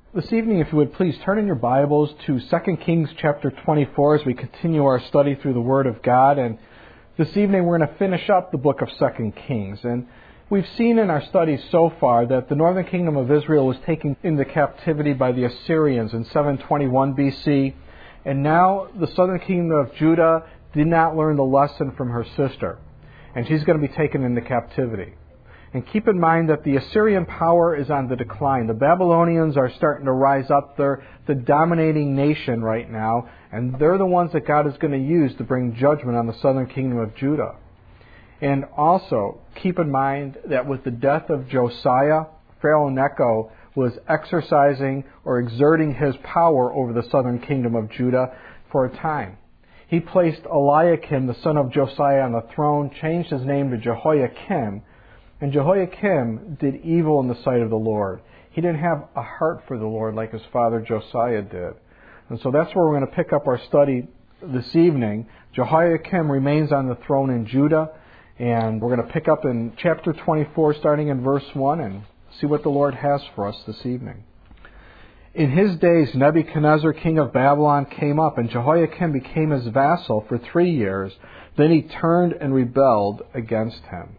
This evening, if you would please turn in your Bibles to 2 Kings chapter 24 as we continue our study through the Word of God. And this evening we're going to finish up the book of 2 Kings. And we've seen in our studies so far that the northern kingdom of Israel was taken into captivity by the Assyrians in 721 BC. And now the southern kingdom of Judah did not learn the lesson from her sister. And she's going to be taken into captivity. And keep in mind that the Assyrian power is on the decline. The Babylonians are starting to rise up. They're the dominating nation right now, and they're the ones that God is going to use to bring judgment on the southern kingdom of Judah. And also, keep in mind that with the death of Josiah, Pharaoh Necho was exercising or exerting his power over the southern kingdom of Judah for a time. He placed Eliakim, the son of Josiah, on the throne, changed his name to Jehoiakim. And Jehoiakim did evil in the sight of the Lord. He didn't have a heart for the Lord like his father Josiah did. And so that's where we're going to pick up our study this evening. Jehoiakim remains on the throne in Judah. And we're going to pick up in chapter 24, starting in verse 1, and see what the Lord has for us this evening. In his days, Nebuchadnezzar, king of Babylon, came up, and Jehoiakim became his vassal for 3 years. Then he turned and rebelled against him.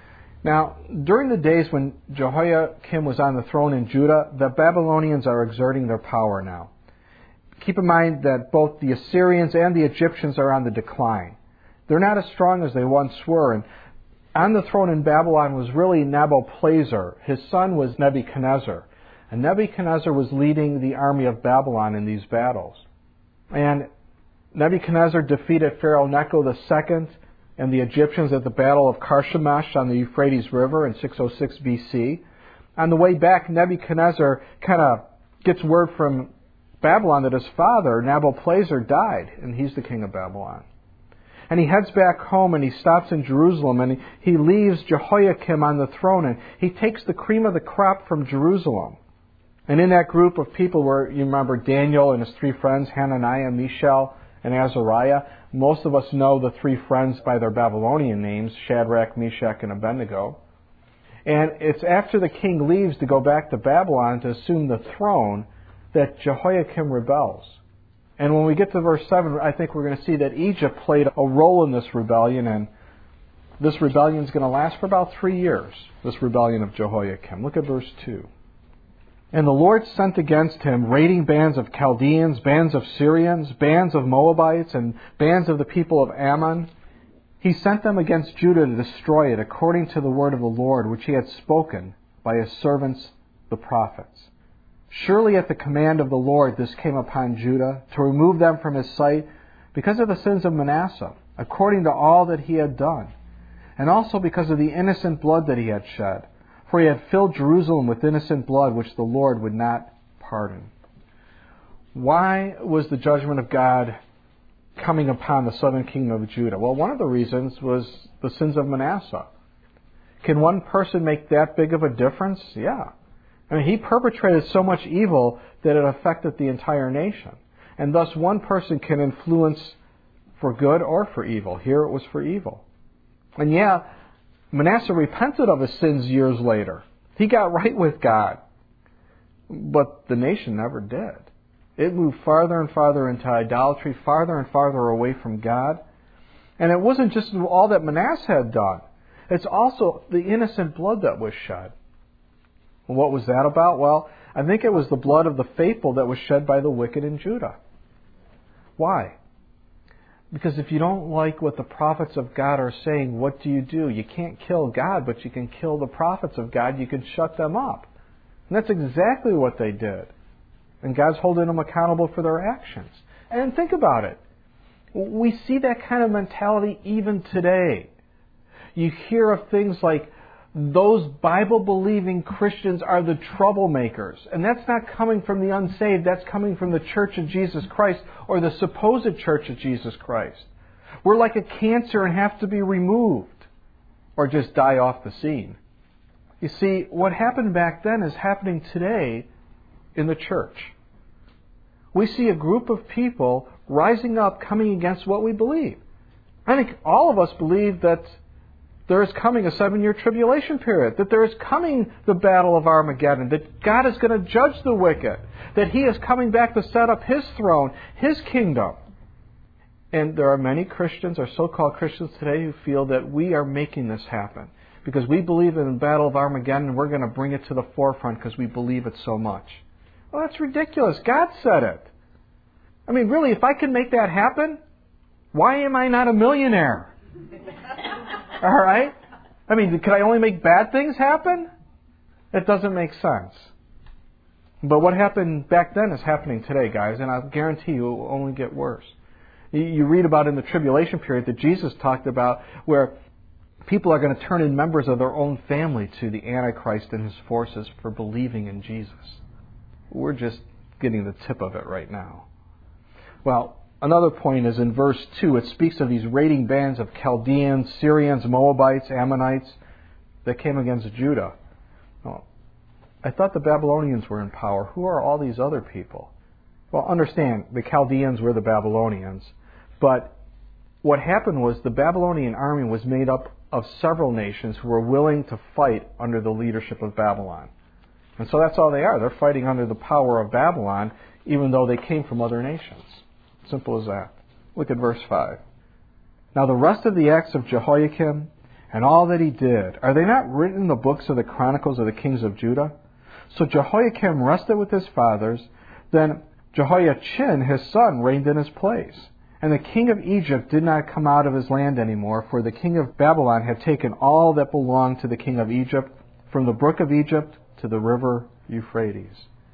Now, during the days when Jehoiakim was on the throne in Judah, the Babylonians are exerting their power now. Keep in mind that both the Assyrians and the Egyptians are on the decline. They're not as strong as they once were. And on the throne in Babylon was really Nabopolassar. His son was Nebuchadnezzar. And Nebuchadnezzar was leading the army of Babylon in these battles. And Nebuchadnezzar defeated Pharaoh Necho II and the Egyptians at the Battle of Carchemish on the Euphrates River in 606 BC. On the way back, Nebuchadnezzar kind of gets word from Babylon that his father, Nabopolassar, died, and he's the king of Babylon. And he heads back home, and he stops in Jerusalem, and he leaves Jehoiakim on the throne, and he takes the cream of the crop from Jerusalem. And in that group of people where you remember Daniel and his 3 friends, Hananiah, Mishael, and Azariah. Most of us know the 3 friends by their Babylonian names, Shadrach, Meshach, and Abednego. And it's after the king leaves to go back to Babylon to assume the throne that Jehoiakim rebels. And when we get to verse 7, I think we're going to see that Egypt played a role in this rebellion, and this rebellion is going to last for about 3 years, this rebellion of Jehoiakim. Look at verse 2. And the Lord sent against him raiding bands of Chaldeans, bands of Syrians, bands of Moabites, and bands of the people of Ammon. He sent them against Judah to destroy it, according to the word of the Lord, which he had spoken by his servants the prophets. Surely at the command of the Lord this came upon Judah, to remove them from his sight, because of the sins of Manasseh, according to all that he had done, and also because of the innocent blood that he had shed. For he had filled Jerusalem with innocent blood, which the Lord would not pardon. Why was the judgment of God coming upon the southern kingdom of Judah? Well, one of the reasons was the sins of Manasseh. Can one person make that big of a difference? Yeah. I mean, he perpetrated so much evil that it affected the entire nation. And thus one person can influence for good or for evil. Here it was for evil. And yeah, Manasseh repented of his sins years later. He got right with God. But the nation never did. It moved farther and farther into idolatry, farther and farther away from God. And it wasn't just all that Manasseh had done. It's also the innocent blood that was shed. And what was that about? Well, I think it was the blood of the faithful that was shed by the wicked in Judah. Why? Because if you don't like what the prophets of God are saying, what do? You can't kill God, but you can kill the prophets of God. You can shut them up. And that's exactly what they did. And God's holding them accountable for their actions. And think about it. We see that kind of mentality even today. You hear of things like, those Bible-believing Christians are the troublemakers. And that's not coming from the unsaved. That's coming from the Church of Jesus Christ, or the supposed Church of Jesus Christ. We're like a cancer and have to be removed, or just die off the scene. You see, what happened back then is happening today in the church. We see a group of people rising up, coming against what we believe. I think all of us believe that there is coming a 7-year tribulation period, that there is coming the battle of Armageddon, that God is going to judge the wicked, that He is coming back to set up His throne, His kingdom. And there are many Christians, or so-called Christians today, who feel that we are making this happen because we believe in the battle of Armageddon and we're going to bring it to the forefront because we believe it so much. Well, that's ridiculous. God said it. I mean, really, if I can make that happen, why am I not a millionaire? All right? I mean, could I only make bad things happen? It doesn't make sense. But what happened back then is happening today, guys, and I guarantee you it will only get worse. You read about in the tribulation period that Jesus talked about where people are going to turn in members of their own family to the Antichrist and his forces for believing in Jesus. We're just getting the tip of it right now. Well, another point is in verse 2, it speaks of these raiding bands of Chaldeans, Syrians, Moabites, Ammonites that came against Judah. Well, I thought the Babylonians were in power. Who are all these other people? Well, understand, the Chaldeans were the Babylonians. But what happened was the Babylonian army was made up of several nations who were willing to fight under the leadership of Babylon. And so that's all they are. They're fighting under the power of Babylon, even though they came from other nations. Simple as that. Look at verse 5. Now the rest of the acts of Jehoiakim and all that he did, are they not written in the books of the chronicles of the kings of Judah? So Jehoiakim rested with his fathers. Then Jehoiachin, his son, reigned in his place. And the king of Egypt did not come out of his land anymore, for the king of Babylon had taken all that belonged to the king of Egypt, from the brook of Egypt to the river Euphrates.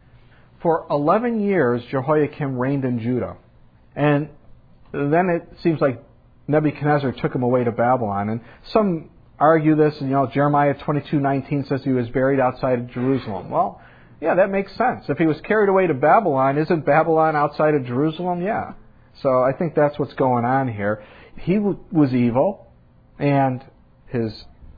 For 11 years, Jehoiakim reigned in Judah. And then it seems like Nebuchadnezzar took him away to Babylon. And some argue this, and Jeremiah 22:19 says he was buried outside of Jerusalem. Well, yeah, that makes sense. If he was carried away to Babylon, isn't Babylon outside of Jerusalem? Yeah. So I think that's what's going on here. He was evil, and his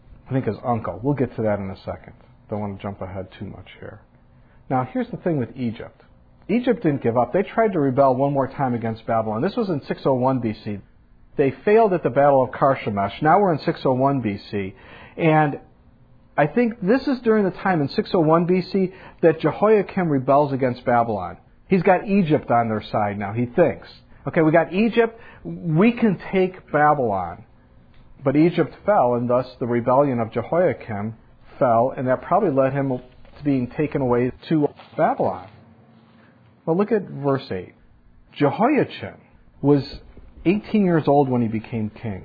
uncle. We'll get to that in a second. Don't want to jump ahead too much here. Now, here's the thing with Egypt. Egypt didn't give up. They tried to rebel one more time against Babylon. This was in 601 BC. They failed at the Battle of Carchemish. Now we're in 601 BC. And I think this is during the time in 601 BC that Jehoiakim rebels against Babylon. He's got Egypt on their side now, he thinks. Okay, we got Egypt, we can take Babylon. But Egypt fell, and thus the rebellion of Jehoiakim fell, and that probably led him to being taken away to Babylon. Well, look at verse 8. Jehoiachin was 18 years old when he became king.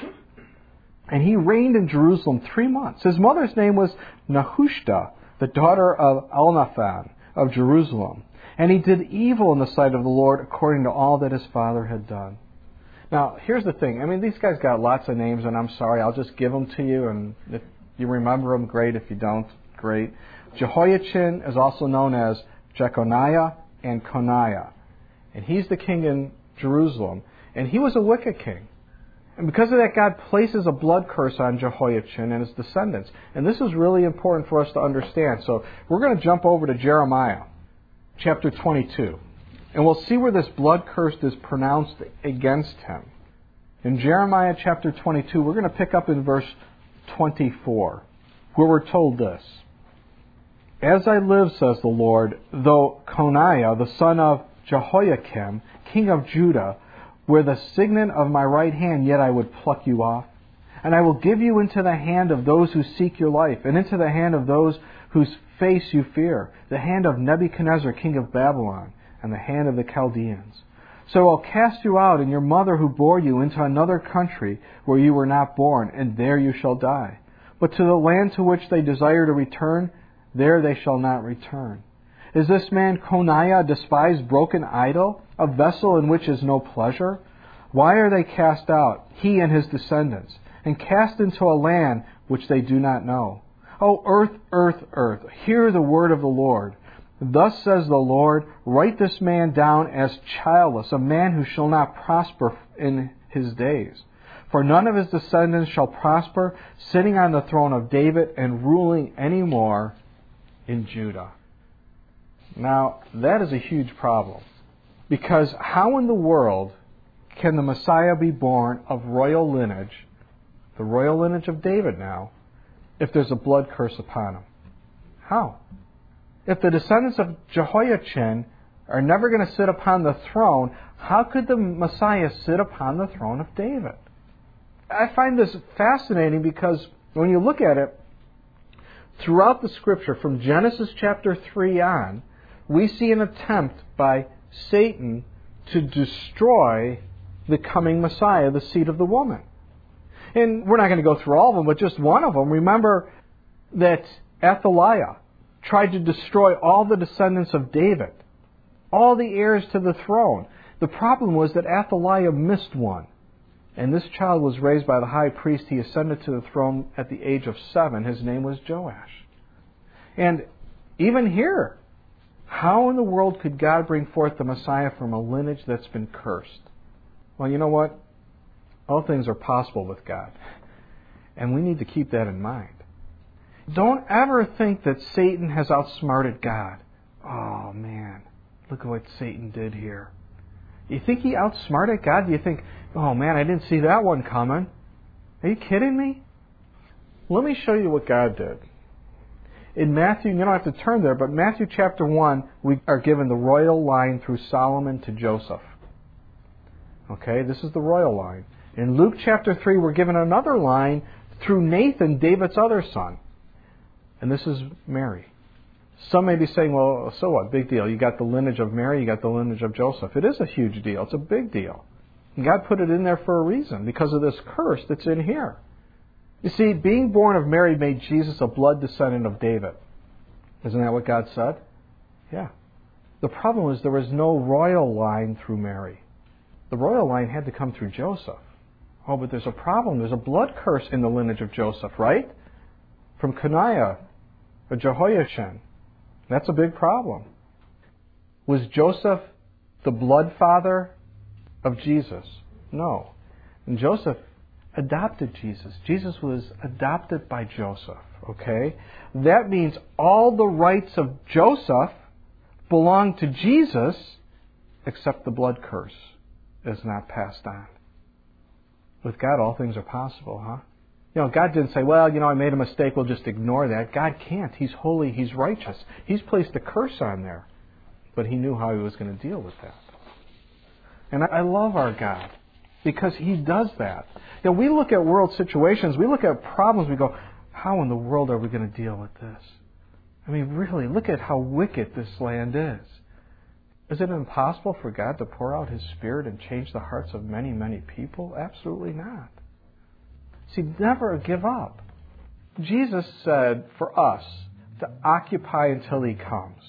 And he reigned in Jerusalem 3 months. His mother's name was Nehushta, the daughter of Elnathan of Jerusalem. And he did evil in the sight of the Lord according to all that his father had done. Now, here's the thing. I mean, these guys got lots of names, and I'm sorry, I'll just give them to you. And if you remember them, great. If you don't, great. Jehoiachin is also known as Jeconiah and Coniah. And he's the king in Jerusalem. And he was a wicked king. And because of that, God places a blood curse on Jehoiachin and his descendants. And this is really important for us to understand. So we're going to jump over to Jeremiah, chapter 22. And we'll see where this blood curse is pronounced against him. In Jeremiah chapter 22, we're going to pick up in verse 24, where we're told this. As I live, says the Lord, though Coniah, the son of Jehoiakim, king of Judah, were the signet of my right hand, yet I would pluck you off. And I will give you into the hand of those who seek your life, and into the hand of those whose face you fear, the hand of Nebuchadnezzar, king of Babylon, and the hand of the Chaldeans. So I'll cast you out, and your mother who bore you, into another country where you were not born, and there you shall die. But to the land to which they desire to return, there they shall not return. Is this man Coniah a despised broken idol, a vessel in which is no pleasure? Why are they cast out, he and his descendants, and cast into a land which they do not know? O earth, earth, earth, hear the word of the Lord. Thus says the Lord, write this man down as childless, a man who shall not prosper in his days. For none of his descendants shall prosper, sitting on the throne of David and ruling any more in Judah. Now, that is a huge problem. Because how in the world can the Messiah be born of royal lineage, the royal lineage of David now, if there's a blood curse upon him? How? If the descendants of Jehoiachin are never going to sit upon the throne, how could the Messiah sit upon the throne of David? I find this fascinating because when you look at it, throughout the Scripture, from Genesis chapter 3 on, we see an attempt by Satan to destroy the coming Messiah, the seed of the woman. And we're not going to go through all of them, but just one of them. Remember that Athaliah tried to destroy all the descendants of David, all the heirs to the throne. The problem was that Athaliah missed one. And this child was raised by the high priest. He ascended to the throne at the age of 7. His name was Joash. And even here, how in the world could God bring forth the Messiah from a lineage that's been cursed? Well, you know what? All things are possible with God. And we need to keep that in mind. Don't ever think that Satan has outsmarted God. Oh, man, look at what Satan did here. You think he outsmarted God? Do you think, oh, man, I didn't see that one coming? Are you kidding me? Let me show you what God did. In Matthew, you don't have to turn there, but Matthew chapter 1, we are given the royal line through Solomon to Joseph. Okay, this is the royal line. In Luke chapter 3, we're given another line through Nathan, David's other son. And this is Mary. Some may be saying, well, so what? Big deal. You got the lineage of Mary, you got the lineage of Joseph. It is a huge deal. It's a big deal. And God put it in there for a reason, because of this curse that's in here. You see, being born of Mary made Jesus a blood descendant of David. Isn't that what God said? Yeah. The problem was there was no royal line through Mary. The royal line had to come through Joseph. Oh, but there's a problem. There's a blood curse in the lineage of Joseph, right? From Coniah or Jehoiachin. That's a big problem. Was Joseph the blood father of Jesus? No. And Joseph adopted Jesus. Jesus was adopted by Joseph, okay? That means all the rights of Joseph belong to Jesus, except the blood curse is not passed on. With God, all things are possible, huh? You know, God didn't say, well, I made a mistake, we'll just ignore that. God can't. He's holy, He's righteous. He's placed a curse on there. But He knew how He was going to deal with that. And I love our God, because He does that. We look at world situations, we look at problems, we go, how in the world are we going to deal with this? I mean, really, look at how wicked this land is. Is it impossible for God to pour out His Spirit and change the hearts of many, many people? Absolutely not. See, never give up. Jesus said for us to occupy until He comes.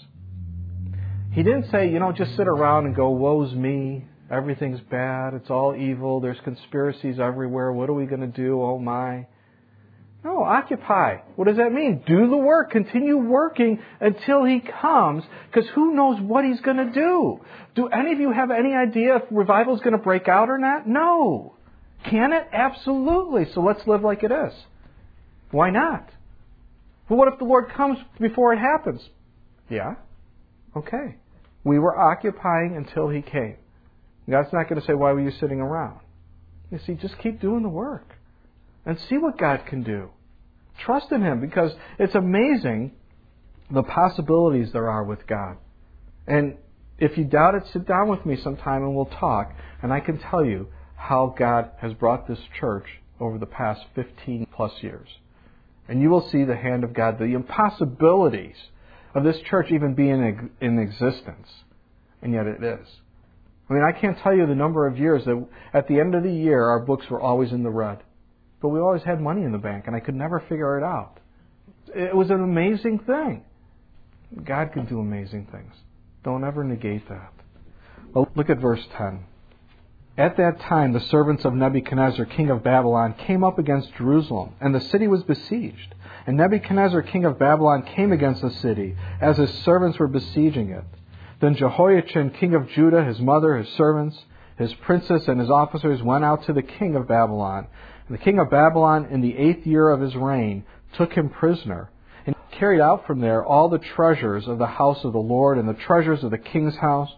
He didn't say, just sit around and go, woe's me, everything's bad, it's all evil, there's conspiracies everywhere, what are we going to do, oh my. No, occupy. What does that mean? Do the work. Continue working until He comes, because who knows what He's going to do? Do any of you have any idea if revival is going to break out or not? No. Can it? Absolutely. So let's live like it is. Why not? But what if the Lord comes before it happens? Yeah. Okay. We were occupying until He came. God's not going to say, why were you sitting around? You see, just keep doing the work and see what God can do. Trust in Him, because it's amazing the possibilities there are with God. And if you doubt it, sit down with me sometime and we'll talk. And I can tell you how God has brought this church over the past 15 plus years. And you will see the hand of God, the impossibilities of this church even being in existence. And yet it is. I mean, I can't tell you the number of years that at the end of the year our books were always in the red. But we always had money in the bank, and I could never figure it out. It was an amazing thing. God can do amazing things. Don't ever negate that. Well, look at verse 10. At that time, the servants of Nebuchadnezzar, king of Babylon, came up against Jerusalem, and the city was besieged. And Nebuchadnezzar, king of Babylon, came against the city, as his servants were besieging it. Then Jehoiachin, king of Judah, his mother, his servants, his princes, and his officers went out to the king of Babylon. And the king of Babylon, in the 8th year of his reign, took him prisoner, and carried out from there all the treasures of the house of the Lord, and the treasures of the king's house,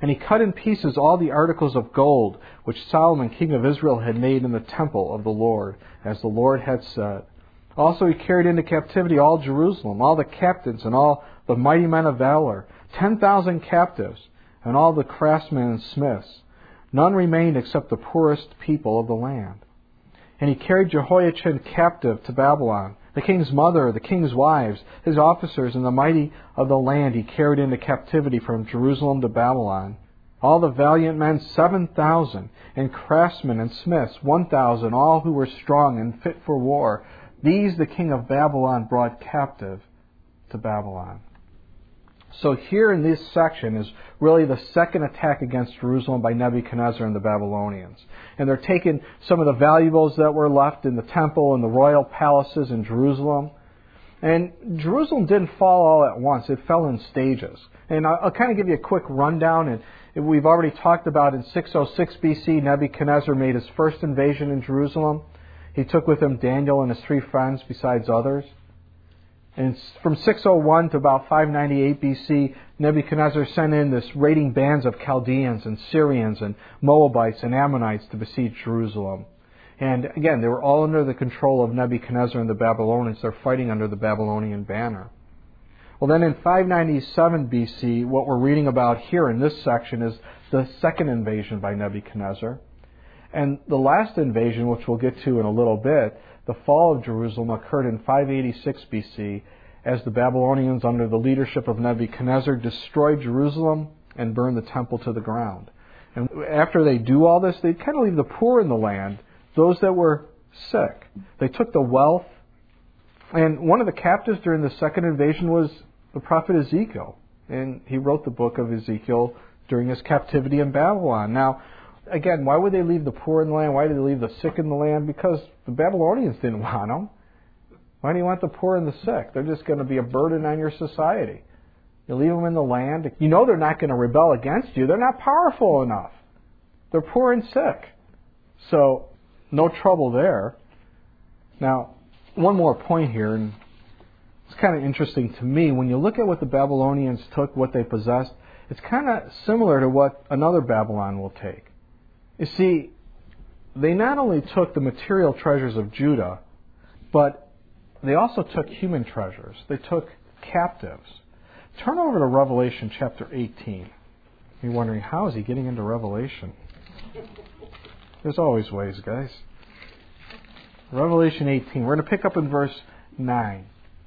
And he cut in pieces all the articles of gold which Solomon king of Israel had made in the temple of the Lord, as the Lord had said. Also he carried into captivity all Jerusalem, all the captains and all the mighty men of valor, 10,000 captives, and all the craftsmen and smiths. None remained except the poorest people of the land. And he carried Jehoiachin captive to Babylon. The king's mother, the king's wives, his officers, and the mighty of the land he carried into captivity from Jerusalem to Babylon. All the valiant men 7,000, and craftsmen and smiths 1,000, all who were strong and fit for war. These the king of Babylon brought captive to Babylon. So here in this section is really the second attack against Jerusalem by Nebuchadnezzar and the Babylonians. And they're taking some of the valuables that were left in the temple and the royal palaces in Jerusalem. And Jerusalem didn't fall all at once. It fell in stages. And I'll kind of give you a quick rundown. And we've already talked about in 606 BC, Nebuchadnezzar made his first invasion in Jerusalem. He took with him Daniel and his 3 friends besides others. And from 601 to about 598 BC, Nebuchadnezzar sent in this raiding bands of Chaldeans and Syrians and Moabites and Ammonites to besiege Jerusalem. And again, they were all under the control of Nebuchadnezzar and the Babylonians. They're fighting under the Babylonian banner. Well, then in 597 BC, what we're reading about here in this section is the second invasion by Nebuchadnezzar. And the last invasion, which we'll get to in a little bit, the fall of Jerusalem, occurred in 586 BC as the Babylonians, under the leadership of Nebuchadnezzar, destroyed Jerusalem and burned the temple to the ground. And after they do all this, they kind of leave the poor in the land, those that were sick. They took the wealth. And one of the captives during the second invasion was the prophet Ezekiel. And he wrote the book of Ezekiel during his captivity in Babylon. Now, again, why would they leave the poor in the land? Why did they leave the sick in the land? Because the Babylonians didn't want them. Why do you want the poor and the sick? They're just going to be a burden on your society. You leave them in the land. You know they're not going to rebel against you. They're not powerful enough. They're poor and sick. So, no trouble there. Now, one more point here, and it's kind of interesting to me. When you look at what the Babylonians took, what they possessed, it's kind of similar to what another Babylon will take. You see, they not only took the material treasures of Judah, but they also took human treasures. They took captives. Turn over to Revelation chapter 18. You're wondering, how is he getting into Revelation? There's always ways, guys. Revelation 18. We're going to pick up in verse 9.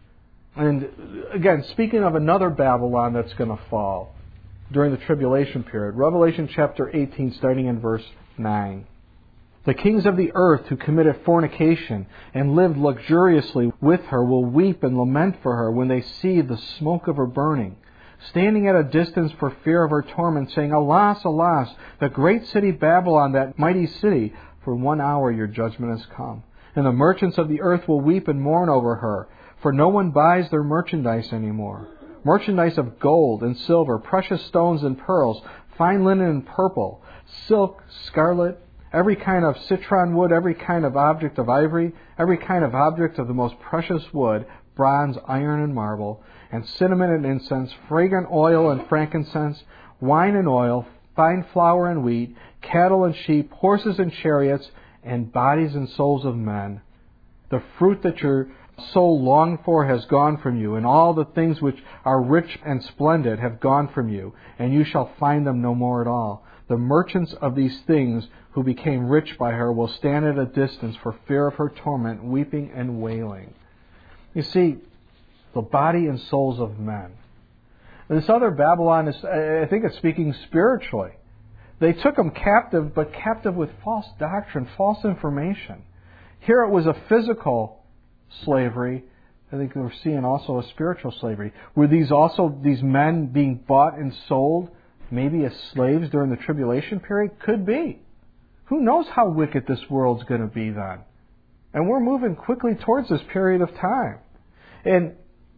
And again, speaking of another Babylon that's going to fall during the tribulation period. Revelation chapter 18, starting in verse 9. The kings of the earth who committed fornication and lived luxuriously with her will weep and lament for her when they see the smoke of her burning, standing at a distance for fear of her torment, saying, Alas, alas, the great city Babylon, that mighty city, for 1 hour your judgment has come. And the merchants of the earth will weep and mourn over her, for no one buys their merchandise anymore. Merchandise of gold and silver, precious stones and pearls, fine linen and purple, silk, scarlet, every kind of citron wood, every kind of object of ivory, every kind of object of the most precious wood, bronze, iron, and marble, and cinnamon and incense, fragrant oil and frankincense, wine and oil, fine flour and wheat, cattle and sheep, horses and chariots, and bodies and souls of men. The fruit that your soul longed for has gone from you, and all the things which are rich and splendid have gone from you, and you shall find them no more at all. The merchants of these things who became rich by her will stand at a distance for fear of her torment, weeping and wailing. You see, the body and souls of men. And this other Babylon is, I think it's speaking spiritually. They took them captive, but captive with false doctrine, false information. Here it was a physical slavery. I think we're seeing also a spiritual slavery. Were these also these men being bought and sold, maybe as slaves during the tribulation period? Could be. Who knows how wicked this world's going to be then? And we're moving quickly towards this period of time. And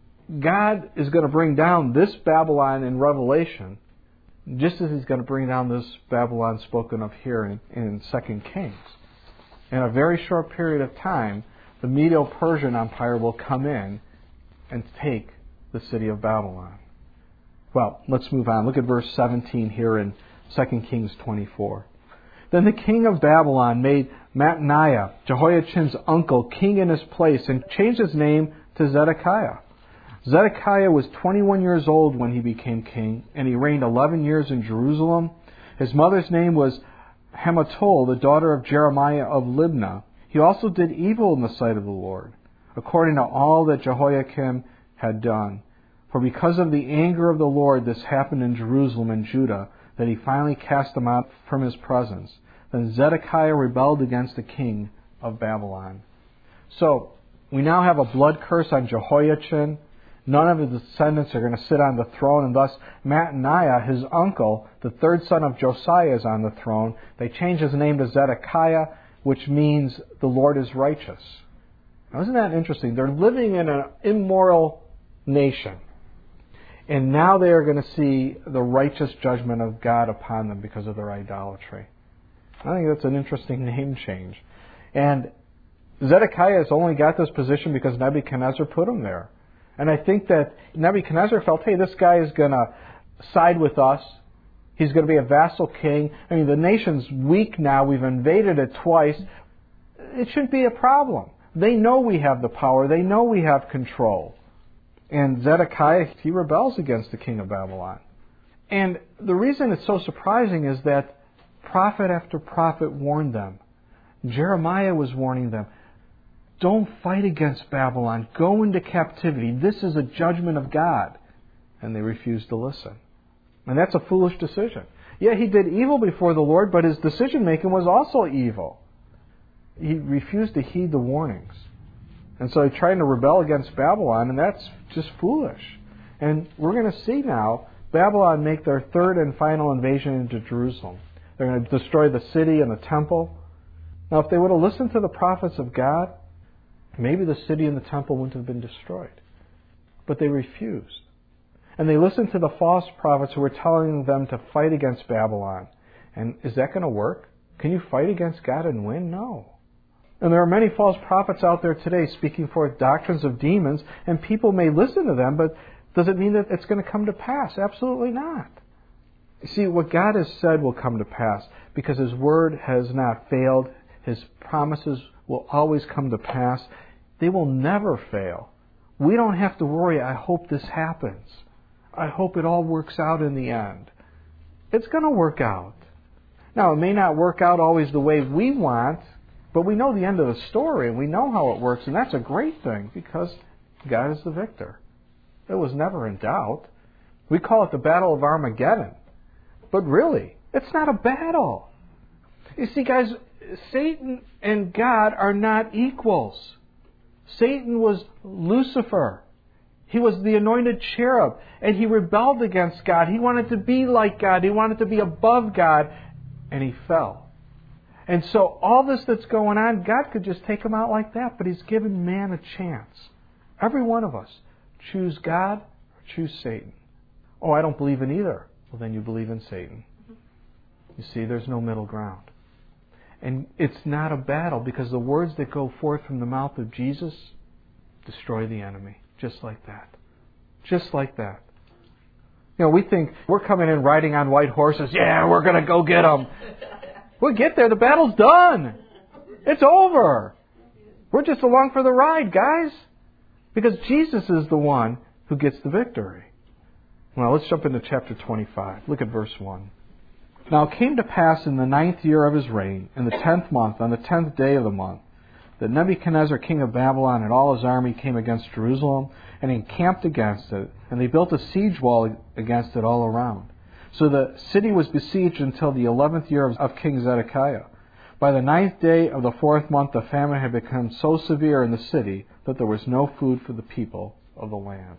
God is going to bring down this Babylon in Revelation, just as He's going to bring down this Babylon spoken of here in 2 Kings. In a very short period of time, the Medo-Persian Empire will come in and take the city of Babylon. Well, let's move on. Look at verse 17 here in 2 Kings 24. Then the king of Babylon made Mattaniah, Jehoiachin's uncle, king in his place and changed his name to Zedekiah. Zedekiah was 21 years old when he became king, and he reigned 11 years in Jerusalem. His mother's name was Hamutal, the daughter of Jeremiah of Libnah. He also did evil in the sight of the Lord, according to all that Jehoiakim had done. For because of the anger of the Lord, this happened in Jerusalem and Judah, that he finally cast them out from his presence. Then Zedekiah rebelled against the king of Babylon. So, we now have a blood curse on Jehoiachin. None of his descendants are going to sit on the throne, and thus Mattaniah, his uncle, the third son of Josiah, is on the throne. They change his name to Zedekiah, which means the Lord is righteous. Now, isn't that interesting? They're living in an immoral nation. And now they are going to see the righteous judgment of God upon them because of their idolatry. I think that's an interesting name change. And Zedekiah has only got this position because Nebuchadnezzar put him there. And I think that Nebuchadnezzar felt, hey, this guy is going to side with us. He's going to be a vassal king. I mean, the nation's weak now. We've invaded it twice. It shouldn't be a problem. They know we have the power. They know we have control. And Zedekiah, he rebels against the king of Babylon. And the reason it's so surprising is that prophet after prophet warned them. Jeremiah was warning them, don't fight against Babylon. Go into captivity. This is a judgment of God. And they refused to listen. And that's a foolish decision. Yeah, he did evil before the Lord, but his decision making was also evil. He refused to heed the warnings. And so he's trying to rebel against Babylon, and that's just foolish. And we're going to see now Babylon make their third and final invasion into Jerusalem. They're going to destroy the city and the temple. Now, if they would have listened to the prophets of God, maybe the city and the temple wouldn't have been destroyed. But they refused. And they listened to the false prophets who were telling them to fight against Babylon. And is that going to work? Can you fight against God and win? No. And there are many false prophets out there today speaking forth doctrines of demons, and people may listen to them, but does it mean that it's going to come to pass? Absolutely not. You see, what God has said will come to pass because His Word has not failed. His promises will always come to pass. They will never fail. We don't have to worry, I hope this happens. I hope it all works out in the end. It's going to work out. Now, it may not work out always the way we want, but we know the end of the story, and we know how it works, and that's a great thing, because God is the victor. It was never in doubt. We call it the Battle of Armageddon. But really, it's not a battle. You see, guys, Satan and God are not equals. Satan was Lucifer. He was the anointed cherub, and he rebelled against God. He wanted to be like God. He wanted to be above God, and he fell. And so all this that's going on, God could just take him out like that, but He's given man a chance. Every one of us. Choose God or choose Satan. Oh, I don't believe in either. Well, then you believe in Satan. You see, there's no middle ground. And it's not a battle, because the words that go forth from the mouth of Jesus destroy the enemy. Just like that. Just like that. You know, we think we're coming in riding on white horses. Yeah, we're going to go get them. We'll get there. The battle's done. It's over. We're just along for the ride, guys. Because Jesus is the one who gets the victory. Well, let's jump into chapter 25. Look at verse 1. Now it came to pass in the 9th year of his reign, in the 10th month, on the 10th day of the month, that Nebuchadnezzar, king of Babylon, and all his army came against Jerusalem and encamped against it, and they built a siege wall against it all around. So the city was besieged until the 11th year of King Zedekiah. By the 9th day of the 4th month, the famine had become so severe in the city that there was no food for the people of the land.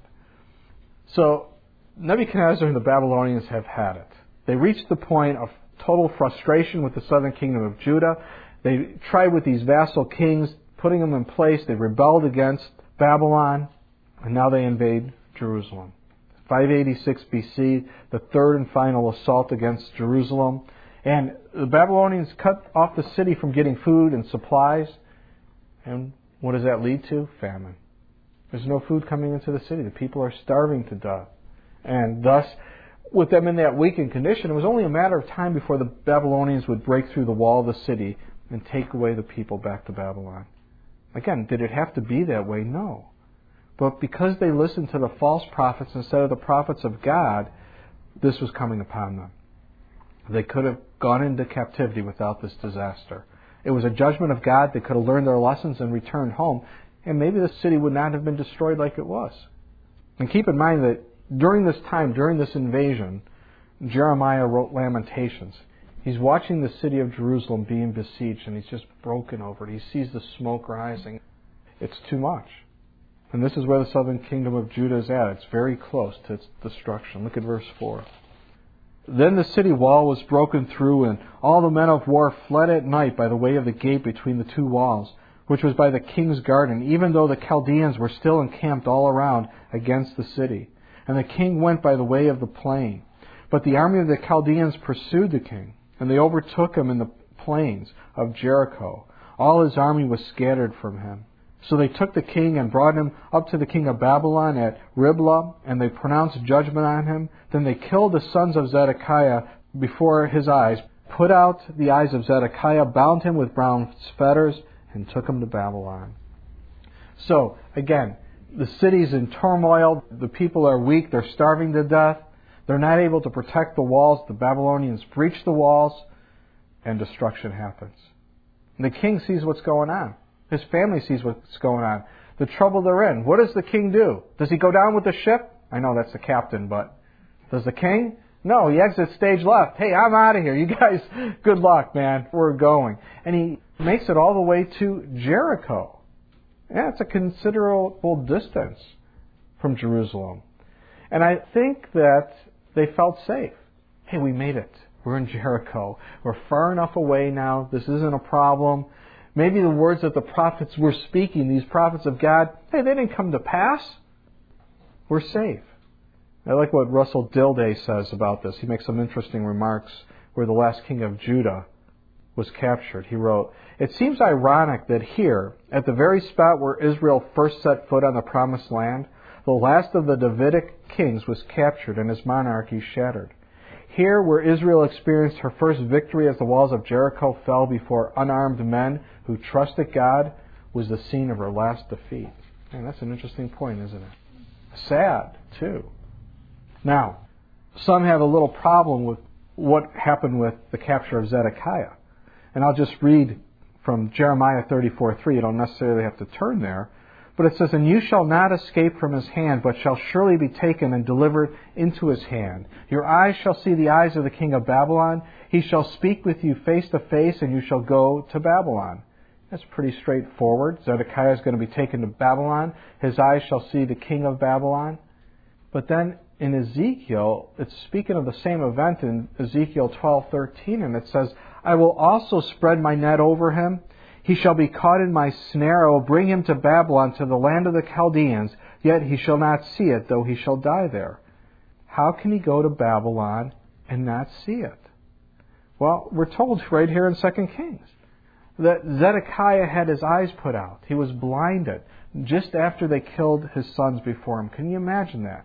So Nebuchadnezzar and the Babylonians have had it. They reached the point of total frustration with the southern kingdom of Judah. They tried with these vassal kings, putting them in place. They rebelled against Babylon, and now they invade Jerusalem. 586 BC, the third and final assault against Jerusalem. And the Babylonians cut off the city from getting food and supplies. And what does that lead to? Famine. There's no food coming into the city. The people are starving to death. And thus, with them in that weakened condition, it was only a matter of time before the Babylonians would break through the wall of the city and take away the people back to Babylon. Again, did it have to be that way? No. But because they listened to the false prophets instead of the prophets of God, this was coming upon them. They could have gone into captivity without this disaster. It was a judgment of God. They could have learned their lessons and returned home, and maybe the city would not have been destroyed like it was. And keep in mind that during this time, during this invasion, Jeremiah wrote Lamentations. He's watching the city of Jerusalem being besieged, and he's just broken over it. He sees the smoke rising. It's too much. And this is where the southern kingdom of Judah is at. It's very close to its destruction. Look at verse 4. Then the city wall was broken through, and all the men of war fled at night by the way of the gate between the two walls, which was by the king's garden, even though the Chaldeans were still encamped all around against the city. And the king went by the way of the plain. But the army of the Chaldeans pursued the king, and they overtook him in the plains of Jericho. All his army was scattered from him. So they took the king and brought him up to the king of Babylon at Riblah, and they pronounced judgment on him. Then they killed the sons of Zedekiah before his eyes, put out the eyes of Zedekiah, bound him with bronze fetters, and took him to Babylon. So, again, the city's in turmoil. The people are weak. They're starving to death. They're not able to protect the walls. The Babylonians breach the walls, and destruction happens. And the king sees what's going on. His family sees what's going on. The trouble they're in. What does the king do? Does he go down with the ship? I know that's the captain, but does the king? No, he exits stage left. Hey, I'm out of here. You guys, good luck, man. We're going. And he makes it all the way to Jericho. Yeah, it's a considerable distance from Jerusalem. And I think that they felt safe. Hey, we made it. We're in Jericho. We're far enough away now. This isn't a problem. Maybe the words that the prophets were speaking, these prophets of God, hey, they didn't come to pass. We're safe. I like what Russell Dilday says about this. He makes some interesting remarks where the last king of Judah was captured. He wrote, "It seems ironic that here, at the very spot where Israel first set foot on the promised land, the last of the Davidic kings was captured and his monarchy shattered. Here, where Israel experienced her first victory as the walls of Jericho fell before unarmed men who trusted God, was the scene of her last defeat." And that's an interesting point, isn't it? Sad, too. Now, some have a little problem with what happened with the capture of Zedekiah. And I'll just read from Jeremiah 34:3. You don't necessarily have to turn there. But it says, "And you shall not escape from his hand, but shall surely be taken and delivered into his hand. Your eyes shall see the eyes of the king of Babylon. He shall speak with you face to face, and you shall go to Babylon." That's pretty straightforward. Zedekiah is going to be taken to Babylon. His eyes shall see the king of Babylon. But then in Ezekiel, it's speaking of the same event in Ezekiel 12:13, and it says, "I will also spread my net over him. He shall be caught in my snare. I will bring him to Babylon, to the land of the Chaldeans, yet he shall not see it, though he shall die there." How can he go to Babylon and not see it? Well, we're told right here in 2 Kings that Zedekiah had his eyes put out. He was blinded just after they killed his sons before him. Can you imagine that?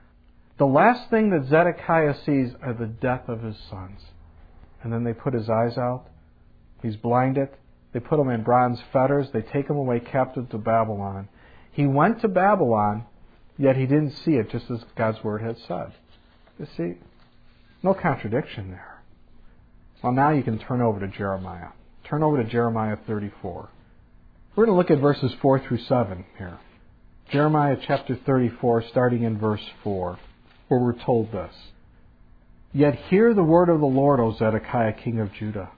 The last thing that Zedekiah sees are the death of his sons. And then they put his eyes out. He's blinded. They put him in bronze fetters. They take him away captive to Babylon. He went to Babylon, yet he didn't see it, just as God's Word had said. You see, no contradiction there. Well, now you can turn over to Jeremiah. Turn over to Jeremiah 34. We're going to look at verses 4 through 7 here. Jeremiah chapter 34, starting in verse 4, where we're told this. "Yet hear the word of the Lord, O Zedekiah, king of Judah.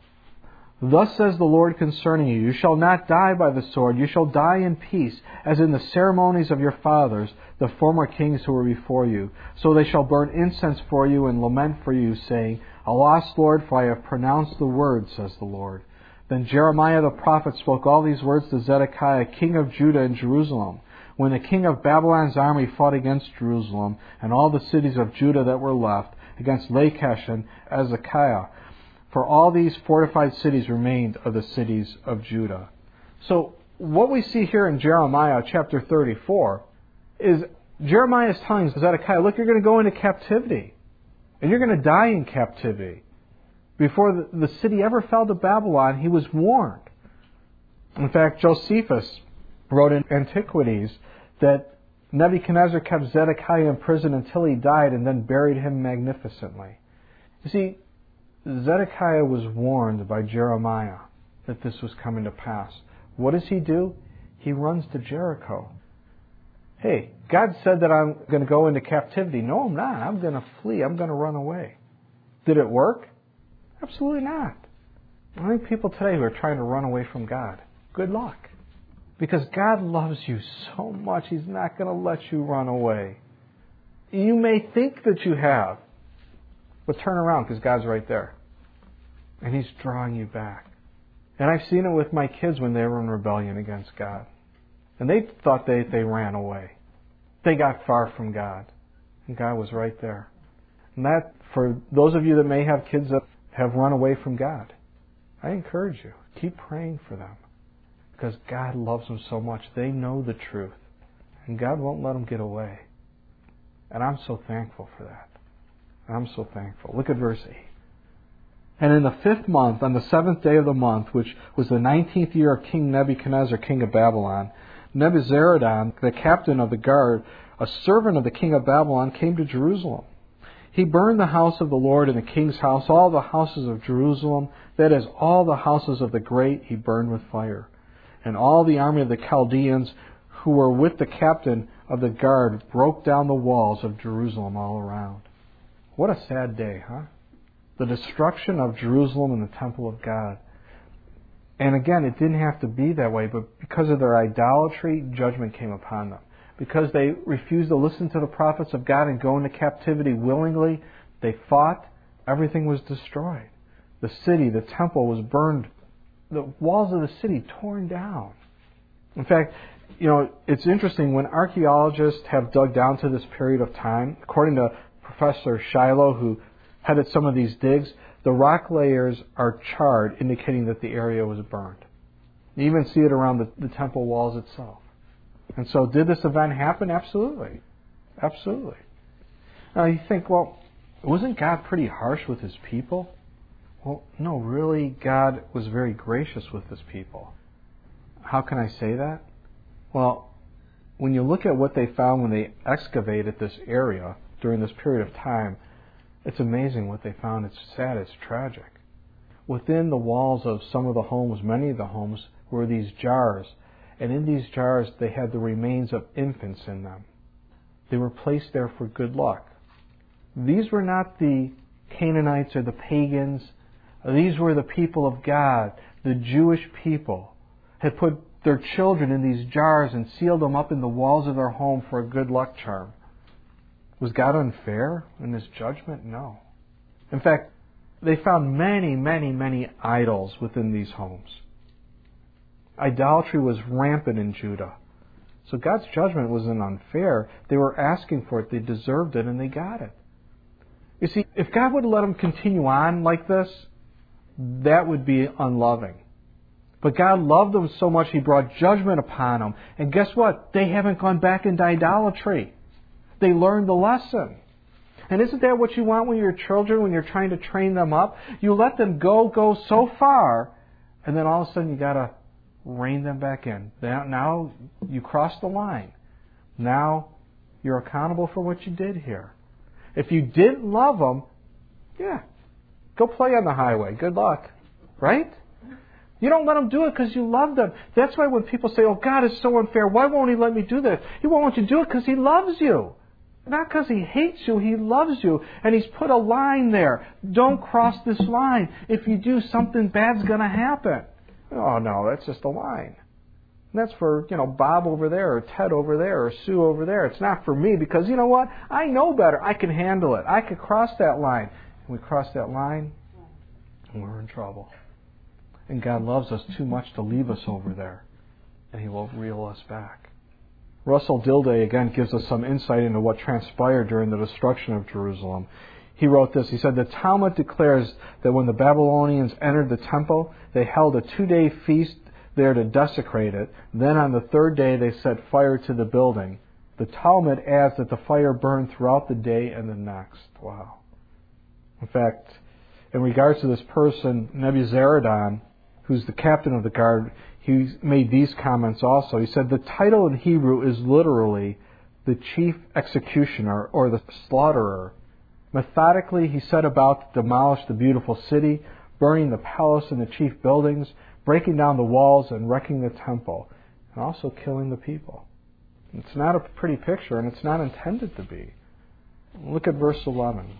Thus says the Lord concerning you, you shall not die by the sword, you shall die in peace, as in the ceremonies of your fathers, the former kings who were before you. So they shall burn incense for you and lament for you, saying, Alas, Lord, for I have pronounced the word, says the Lord. Then Jeremiah the prophet spoke all these words to Zedekiah, king of Judah in Jerusalem, when the king of Babylon's army fought against Jerusalem and all the cities of Judah that were left, against Lachish and Azekah. For all these fortified cities remained of the cities of Judah." So what we see here in Jeremiah chapter 34 is Jeremiah is telling Zedekiah, look, you're going to go into captivity. And you're going to die in captivity. Before the city ever fell to Babylon, he was warned. In fact, Josephus wrote in Antiquities that Nebuchadnezzar kept Zedekiah in prison until he died and then buried him magnificently. You see, Zedekiah was warned by Jeremiah that this was coming to pass. What does he do? He runs to Jericho. Hey, God said that I'm going to go into captivity. No, I'm not. I'm going to flee. I'm going to run away. Did it work? Absolutely not. I think people today who are trying to run away from God, good luck. Because God loves you so much, He's not going to let you run away. You may think that you have, but turn around because God's right there. And He's drawing you back. And I've seen it with my kids when they were in rebellion against God. And they thought they ran away. They got far from God. And God was right there. And that, for those of you that may have kids that have run away from God, I encourage you, keep praying for them. Because God loves them so much. They know the truth. And God won't let them get away. And I'm so thankful for that. I'm so thankful. Look at verse 8. And in the 5th month, on the 7th day of the month, which was the 19th year of King Nebuchadnezzar, king of Babylon, Nebuzaradan, the captain of the guard, a servant of the king of Babylon, came to Jerusalem. He burned the house of the Lord and the king's house, all the houses of Jerusalem, that is, all the houses of the great, he burned with fire. And all the army of the Chaldeans who were with the captain of the guard broke down the walls of Jerusalem all around. What a sad day, huh? The destruction of Jerusalem and the temple of God. And again, it didn't have to be that way, but because of their idolatry, judgment came upon them. Because they refused to listen to the prophets of God and go into captivity willingly, they fought, everything was destroyed. The city, the temple was burned. The walls of the city torn down. In fact, it's interesting, when archaeologists have dug down to this period of time, according to Professor Shiloh, who headed some of these digs, the rock layers are charred, indicating that the area was burned. You even see it around the temple walls itself. And so, did this event happen? Absolutely. Absolutely. Now you think, well, wasn't God pretty harsh with His people? Well, no, really, God was very gracious with His people. How can I say that? Well, when you look at what they found when they excavated this area during this period of time, it's amazing what they found. It's sad, it's tragic. Within the walls of some of the homes, many of the homes, were these jars. And in these jars, they had the remains of infants in them. They were placed there for good luck. These were not the Canaanites or the pagans. These were the people of God, the Jewish people, had put their children in these jars and sealed them up in the walls of their home for a good luck charm. Was God unfair in His judgment? No. In fact, they found many, many, many idols within these homes. Idolatry was rampant in Judah. So God's judgment wasn't unfair. They were asking for it. They deserved it, and they got it. You see, if God would let them continue on like this, that would be unloving. But God loved them so much, He brought judgment upon them. And guess what? They haven't gone back into idolatry. They learned the lesson. And isn't that what you want with your children when you're trying to train them up? You let them go so far, and then all of a sudden you got to rein them back in. Now you crossed the line. Now you're accountable for what you did here. If you didn't love them, go play on the highway. Good luck. Right? You don't let them do it because you love them. That's why when people say, oh, God is so unfair, why won't He let me do this? He won't let you do it because He loves you. Not because He hates you, He loves you. And He's put a line there. Don't cross this line. If you do, something bad's going to happen. Oh, no, that's just a line. And that's for, Bob over there, or Ted over there, or Sue over there. It's not for me because, you know what? I know better. I can handle it. I could cross that line. And we cross that line, and we're in trouble. And God loves us too much to leave us over there. And He will reel us back. Russell Dilday again gives us some insight into what transpired during the destruction of Jerusalem. He wrote this. He said, the Talmud declares that when the Babylonians entered the temple, they held a 2-day feast there to desecrate it. Then on the 3rd day, they set fire to the building. The Talmud adds that the fire burned throughout the day and the next. Wow. In fact, in regards to this person, Nebuzaradan, who's the captain of the guard, he made these comments also. He said, the title in Hebrew is literally the chief executioner or the slaughterer. Methodically, he set about to demolish the beautiful city, burning the palace and the chief buildings, breaking down the walls and wrecking the temple, and also killing the people. It's not a pretty picture, and it's not intended to be. Look at verse 11.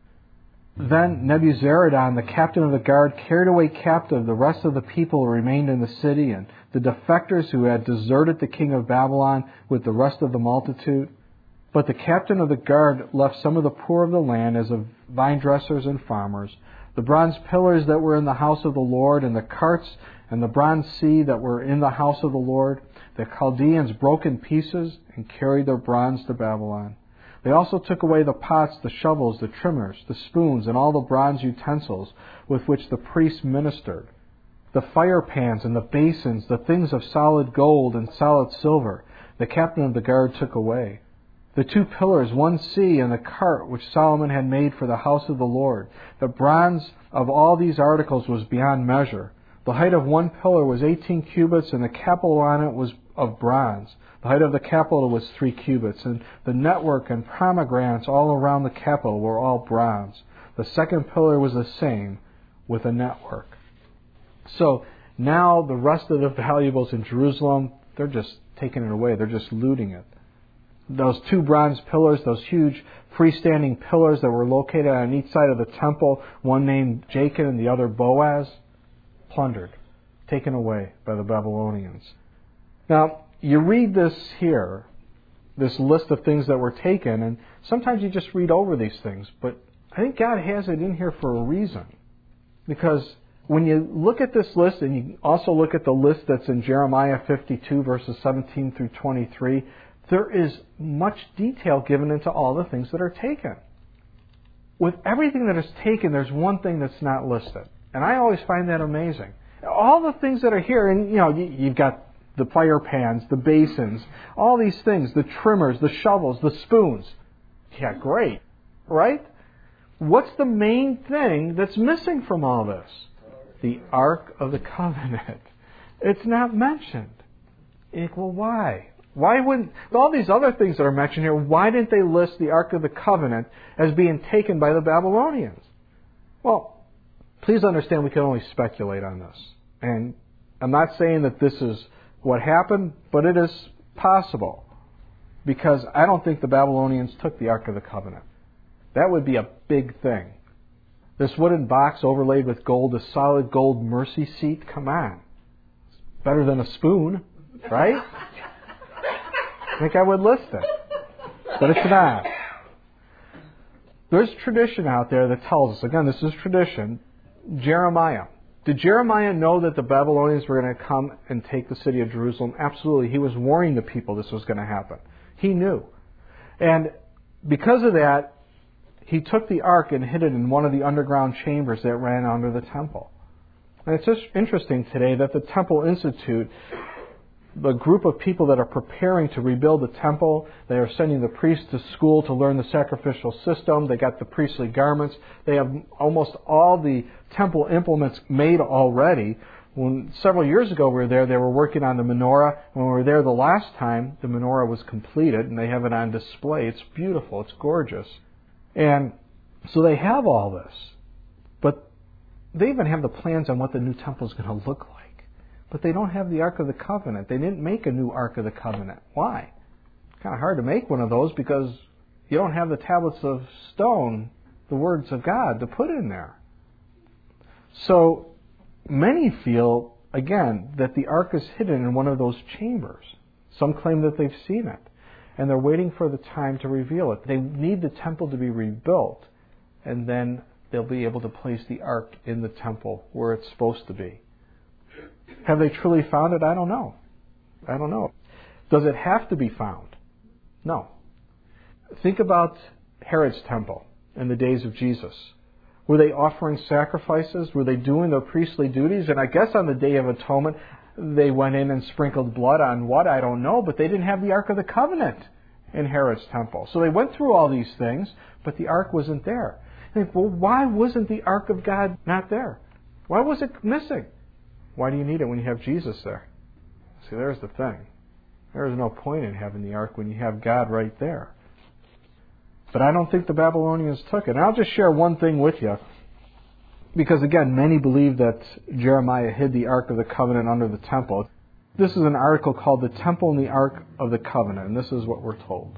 Then Nebuzaradan, the captain of the guard, carried away captive the rest of the people who remained in the city, and the defectors who had deserted the king of Babylon with the rest of the multitude. But the captain of the guard left some of the poor of the land as of vine dressers and farmers, the bronze pillars that were in the house of the Lord, and the carts and the bronze sea that were in the house of the Lord. The Chaldeans broke in pieces and carried their bronze to Babylon. They also took away the pots, the shovels, the trimmers, the spoons, and all the bronze utensils with which the priests ministered, the fire pans and the basins, the things of solid gold and solid silver, the captain of the guard took away. The 2 pillars, 1 sea, and the cart which Solomon had made for the house of the Lord. The bronze of all these articles was beyond measure. The height of 1 pillar was 18 cubits, and the capital on it was of bronze. The height of the capital was 3 cubits, and the network and pomegranates all around the capital were all bronze. The 2nd pillar was the same, with a network. So now the rest of the valuables in Jerusalem, they're just taking it away. They're just looting it. Those 2 bronze pillars, those huge freestanding pillars that were located on each side of the temple, one named Jachin and the other Boaz, plundered, taken away by the Babylonians. Now, you read this here, this list of things that were taken, and sometimes you just read over these things, but I think God has it in here for a reason. Because when you look at this list, and you also look at the list that's in Jeremiah 52, verses 17 through 23, there is much detail given into all the things that are taken. With everything that is taken, there's one thing that's not listed. And I always find that amazing. All the things that are here, and you've got the fire pans, the basins, all these things, the trimmers, the shovels, the spoons. Yeah, great. Right? What's the main thing that's missing from all this? The Ark of the Covenant. It's not mentioned. Well, why? Why wouldn't, all these other things that are mentioned here, why didn't they list the Ark of the Covenant as being taken by the Babylonians? Well, please understand we can only speculate on this. And I'm not saying that this is what happened, but it is possible. Because I don't think the Babylonians took the Ark of the Covenant. That would be a big thing. This wooden box overlaid with gold, a solid gold mercy seat, come on. It's better than a spoon, right? I think I would list it. But it's not. There's tradition out there that tells us, again, this is tradition, Jeremiah. Did Jeremiah know that the Babylonians were going to come and take the city of Jerusalem? Absolutely. He was warning the people this was going to happen. He knew. And because of that, he took the ark and hid it in one of the underground chambers that ran under the temple. And it's just interesting today that the Temple Institute, the group of people that are preparing to rebuild the temple, they are sending the priests to school to learn the sacrificial system. They got the priestly garments. They have almost all the temple implements made already. When several years ago we were there, they were working on the menorah. When we were there the last time, the menorah was completed, and they have it on display. It's beautiful. It's gorgeous. And so they have all this. But they even have the plans on what the new temple is going to look like. But they don't have the Ark of the Covenant. They didn't make a new Ark of the Covenant. Why? It's kind of hard to make one of those because you don't have the tablets of stone, the words of God, to put in there. So many feel, again, that the Ark is hidden in one of those chambers. Some claim that they've seen it. And they're waiting for the time to reveal it. They need the temple to be rebuilt. And then they'll be able to place the Ark in the temple where it's supposed to be. Have they truly found it? I don't know. I don't know. Does it have to be found? No. Think about Herod's temple in the days of Jesus. Were they offering sacrifices? Were they doing their priestly duties? And I guess on the Day of Atonement, they went in and sprinkled blood on what? I don't know. But they didn't have the Ark of the Covenant in Herod's temple. So they went through all these things, but the Ark wasn't there. You think, well, why wasn't the Ark of God not there? Why was it missing? Why do you need it when you have Jesus there? See, there's the thing. There is no point in having the Ark when you have God right there. But I don't think the Babylonians took it. And I'll just share one thing with you. Because again, many believe that Jeremiah hid the Ark of the Covenant under the temple. This is an article called The Temple and the Ark of the Covenant, and this is what we're told.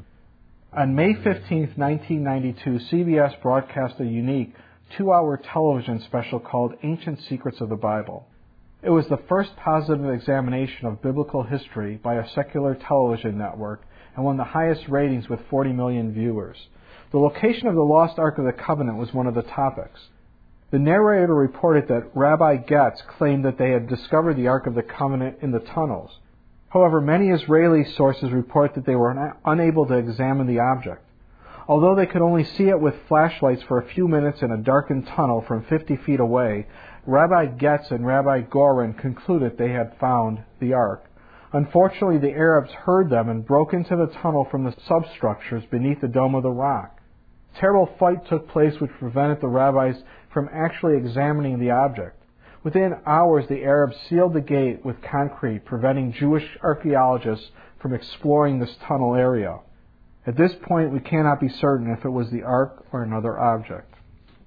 On May 15, 1992, CBS broadcast a unique 2-hour television special called Ancient Secrets of the Bible. It was the first positive examination of biblical history by a secular television network and won the highest ratings with 40 million viewers. The location of the lost Ark of the Covenant was one of the topics. The narrator reported that Rabbi Getz claimed that they had discovered the Ark of the Covenant in the tunnels. However, many Israeli sources report that they were unable to examine the object. Although they could only see it with flashlights for a few minutes in a darkened tunnel from 50 feet away, Rabbi Getz and Rabbi Goren concluded they had found the Ark. Unfortunately, the Arabs heard them and broke into the tunnel from the substructures beneath the Dome of the Rock. A terrible fight took place which prevented the rabbis from actually examining the object. Within hours, the Arabs sealed the gate with concrete, preventing Jewish archaeologists from exploring this tunnel area. At this point, we cannot be certain if it was the Ark or another object.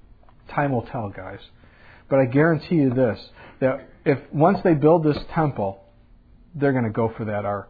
Time will tell, guys. But I guarantee you this, that if once they build this temple, they're going to go for that Ark,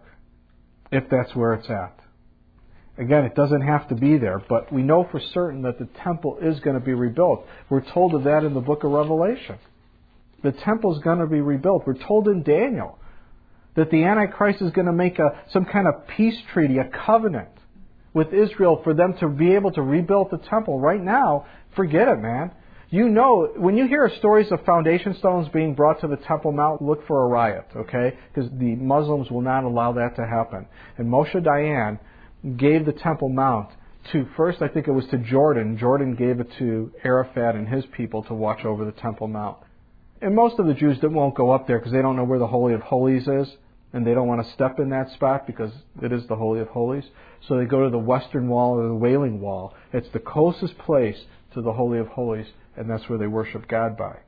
if that's where it's at. Again, it doesn't have to be there, but we know for certain that the temple is going to be rebuilt. We're told of that in the book of Revelation. The temple is going to be rebuilt. We're told in Daniel that the Antichrist is going to make some kind of peace treaty, a covenant with Israel for them to be able to rebuild the temple. Right now, forget it, man. You know, when you hear stories of foundation stones being brought to the Temple Mount, look for a riot, okay? Because the Muslims will not allow that to happen. And Moshe Dayan gave the Temple Mount to, first I think it was to Jordan. Jordan gave it to Arafat and his people to watch over the Temple Mount. And most of the Jews that won't go up there because they don't know where the Holy of Holies is, and they don't want to step in that spot because it is the Holy of Holies. So they go to the Western Wall or the Wailing Wall. It's the closest place to the Holy of Holies, and that's where they worship God by.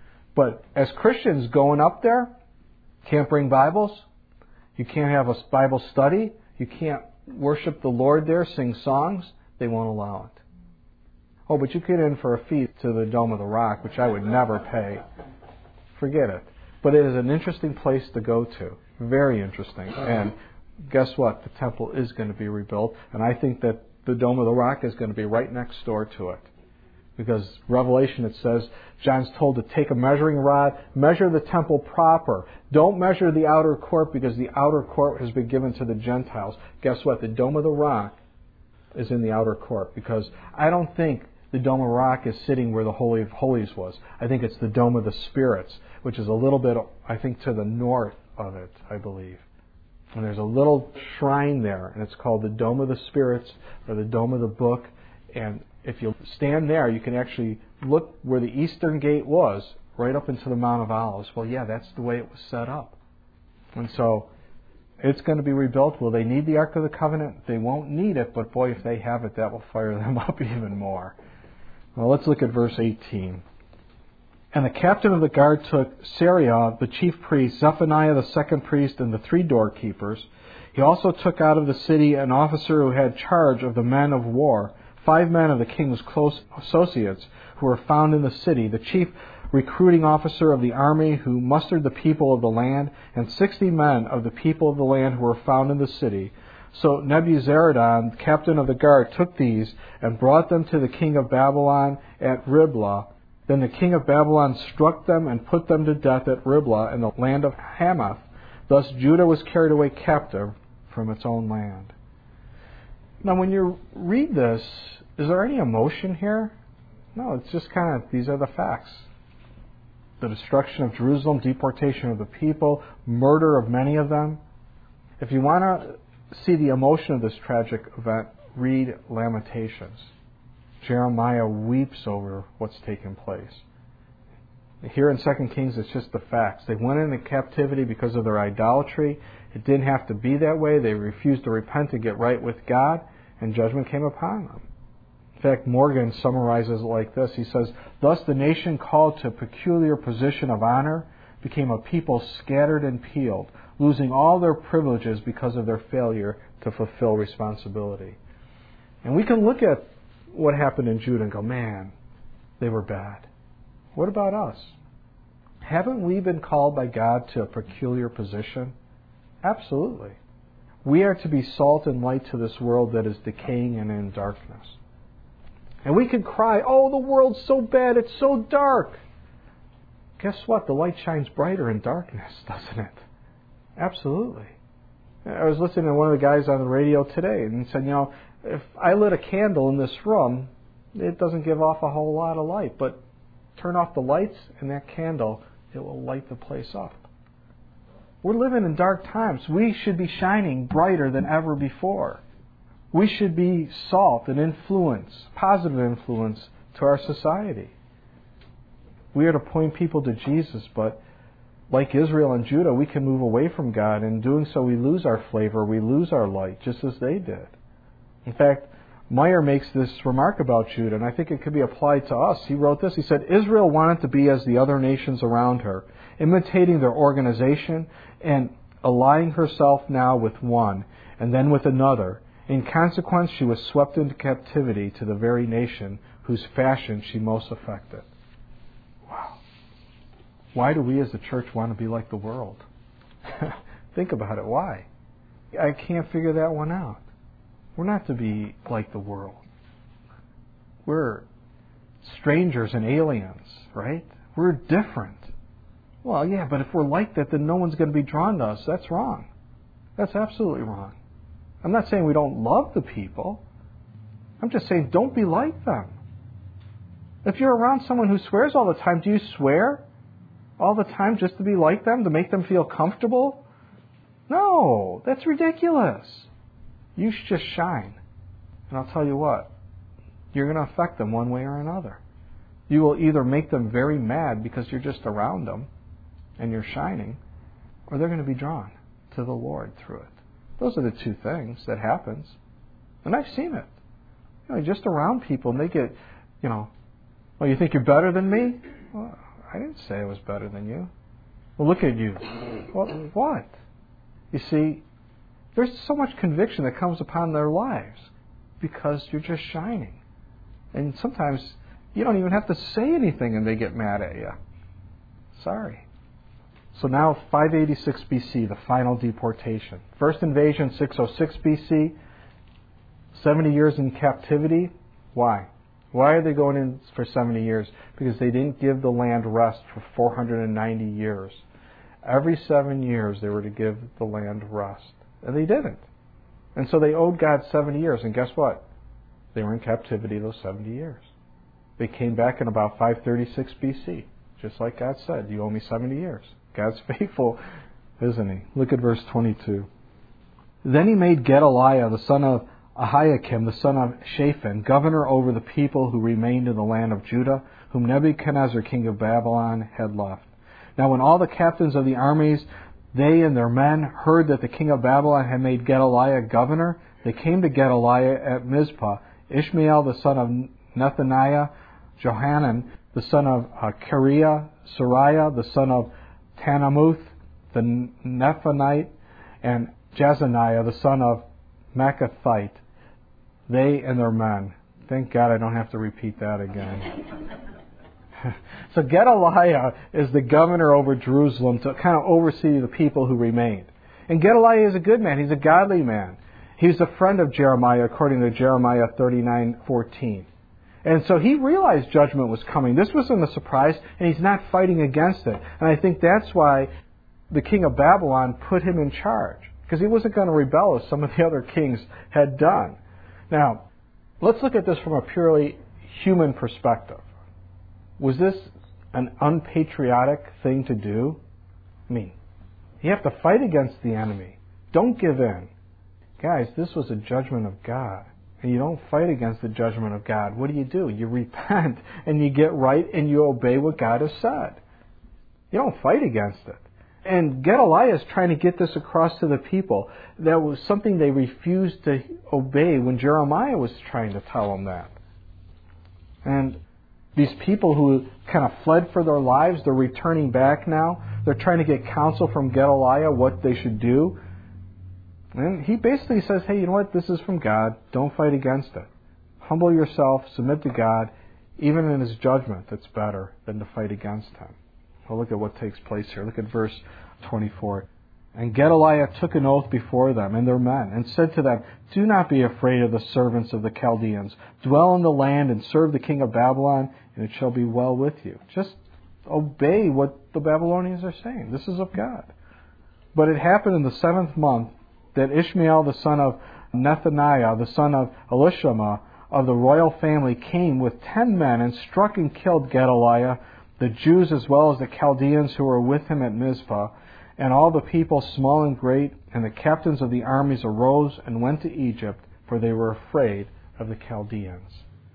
But as Christians going up there, can't bring Bibles. You can't have a Bible study. You can't worship the Lord there, sing songs. They won't allow it. Oh, but you get in for a fee to the Dome of the Rock, which I would never pay. Forget it. But it is an interesting place to go to. Very interesting. And guess what? The temple is going to be rebuilt. And I think that the Dome of the Rock is going to be right next door to it. Because Revelation, it says, John's told to take a measuring rod, measure the temple proper. Don't measure the outer court because the outer court has been given to the Gentiles. Guess what? The Dome of the Rock is in the outer court. Because I don't think the Dome of the Rock is sitting where the Holy of Holies was. I think it's the Dome of the Spirits, which is a little bit, I think, to the north of it, I believe. And there's a little shrine there, and it's called the Dome of the Spirits or the Dome of the Book. And if you stand there, you can actually look where the eastern gate was, right up into the Mount of Olives. Well, yeah, that's the way it was set up. And so it's going to be rebuilt. Will they need the Ark of the Covenant? They won't need it, but boy, if they have it, that will fire them up even more. Well, let's look at verse 18. And the captain of the guard took Sariah, the chief priest, Zephaniah, the second priest, and the 3 doorkeepers. He also took out of the city an officer who had charge of the men of war, 5 men of the king's close associates who were found in the city, the chief recruiting officer of the army who mustered the people of the land, and 60 men of the people of the land who were found in the city. So Nebuzaradan, captain of the guard, took these and brought them to the king of Babylon at Riblah. Then the king of Babylon struck them and put them to death at Riblah in the land of Hamath. Thus Judah was carried away captive from its own land. Now when you read this, is there any emotion here? No, it's just kind of, these are the facts. The destruction of Jerusalem, deportation of the people, murder of many of them. If you want to see the emotion of this tragic event, read Lamentations. Jeremiah weeps over what's taken place. Here in 2 Kings, it's just the facts. They went into captivity because of their idolatry. It didn't have to be that way. They refused to repent and get right with God, and judgment came upon them. fact, Morgan summarizes it like this. He says, "Thus the nation called to a peculiar position of honor became a people scattered and peeled, losing all their privileges because of their failure to fulfill responsibility." And we can look at what happened in Judah and go, man, they were bad. What about us? Haven't we been called by God to a peculiar position? Absolutely. We are to be salt and light to this world that is decaying and in darkness. And we can cry, oh, the world's so bad, it's so dark. Guess what? The light shines brighter in darkness, doesn't it? Absolutely. I was listening to one of the guys on the radio today, and he said, if I lit a candle in this room, it doesn't give off a whole lot of light, but turn off the lights and that candle, it will light the place up. We're living in dark times. We should be shining brighter than ever before. We should be salt and influence, positive influence to our society. We are to point people to Jesus, but like Israel and Judah, we can move away from God, and in doing so we lose our flavor, we lose our light, just as they did. In fact, Meyer makes this remark about Judah, and I think it could be applied to us. He wrote this, he said, Israel wanted to be as the other nations around her, imitating their organization and allying herself now with one and then with another. In consequence, she was swept into captivity to the very nation whose fashion she most affected. Wow. Why do we as a church want to be like the world? Think about it. Why? I can't figure that one out. We're not to be like the world. We're strangers and aliens, right? We're different. Well, yeah, but if we're like that, then no one's going to be drawn to us. That's wrong. That's absolutely wrong. I'm not saying we don't love the people. I'm just saying don't be like them. If you're around someone who swears all the time, do you swear all the time just to be like them, to make them feel comfortable? No, that's ridiculous. You should just shine. And I'll tell you what, you're going to affect them one way or another. You will either make them very mad because you're just around them and you're shining, or they're going to be drawn to the Lord through it. Those are the two things that happens. And I've seen it. Just around people, and they get, oh, you think you're better than me? Well, I didn't say I was better than you. Well, look at you. Well, what? You see, there's so much conviction that comes upon their lives because you're just shining. And sometimes you don't even have to say anything and they get mad at you. Sorry. So now 586 BC, the final deportation. First invasion, 606 BC. 70 years in captivity. Why? Why are they going in for 70 years? Because they didn't give the land rest for 490 years. Every 7 years they were to give the land rest. And they didn't. And so they owed God 70 years. And guess what? They were in captivity those 70 years. They came back in about 536 BC. Just like God said, you owe me 70 years. God's faithful, isn't He? Look at verse 22. Then He made Gedaliah, the son of Ahiakim, the son of Shaphan, governor over the people who remained in the land of Judah, whom Nebuchadnezzar, king of Babylon, had left. Now when all the captains of the armies, they and their men, heard that the king of Babylon had made Gedaliah governor, they came to Gedaliah at Mizpah. Ishmael, the son of Nethaniah, Johanan, the son of Kareah, Sariah, the son of Tanamuth, the Nephanite, and Jezaniah, the son of Maccathite, they and their men. Thank God I don't have to repeat that again. So Gedaliah is the governor over Jerusalem to kind of oversee the people who remained. And Gedaliah is a good man. He's a godly man. He's a friend of Jeremiah, according to Jeremiah 39:14. And so he realized judgment was coming. This wasn't a surprise, and he's not fighting against it. And I think that's why the king of Babylon put him in charge, because he wasn't going to rebel as some of the other kings had done. Now, let's look at this from a purely human perspective. Was this an unpatriotic thing to do? I mean, you have to fight against the enemy. Don't give in. Guys, this was a judgment of God. And you don't fight against the judgment of God. What do? You repent and you get right and you obey what God has said. You don't fight against it. And Gedaliah is trying to get this across to the people. That was something they refused to obey when Jeremiah was trying to tell them that. And these people who kind of fled for their lives, they're returning back now. They're trying to get counsel from Gedaliah what they should do. And he basically says, hey, you know what? This is from God. Don't fight against it. Humble yourself, submit to God. Even in His judgment, it's better than to fight against Him. Well, look at what takes place here. Look at verse 24. And Gedaliah took an oath before them and their men, and said to them, do not be afraid of the servants of the Chaldeans. Dwell in the land and serve the king of Babylon, and it shall be well with you. Just obey what the Babylonians are saying. This is of God. But it happened in the 7th month that Ishmael, the son of Nethaniah, the son of Elishama, of the royal family, came with 10 men and struck and killed Gedaliah, the Jews as well as the Chaldeans who were with him at Mizpah. And all the people, small and great, and the captains of the armies arose and went to Egypt, for they were afraid of the Chaldeans.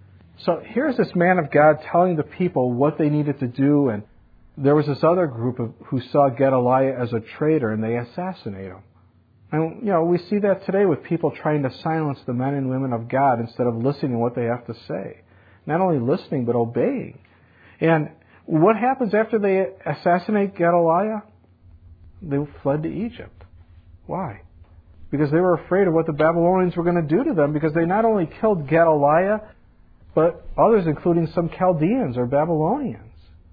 So here's this man of God telling the people what they needed to do, and there was this other group who saw Gedaliah as a traitor, and they assassinate him. And, we see that today with people trying to silence the men and women of God instead of listening to what they have to say. Not only listening, but obeying. And what happens after they assassinate Gedaliah? They fled to Egypt. Why? Because they were afraid of what the Babylonians were going to do to them, because they not only killed Gedaliah, but others, including some Chaldeans or Babylonians.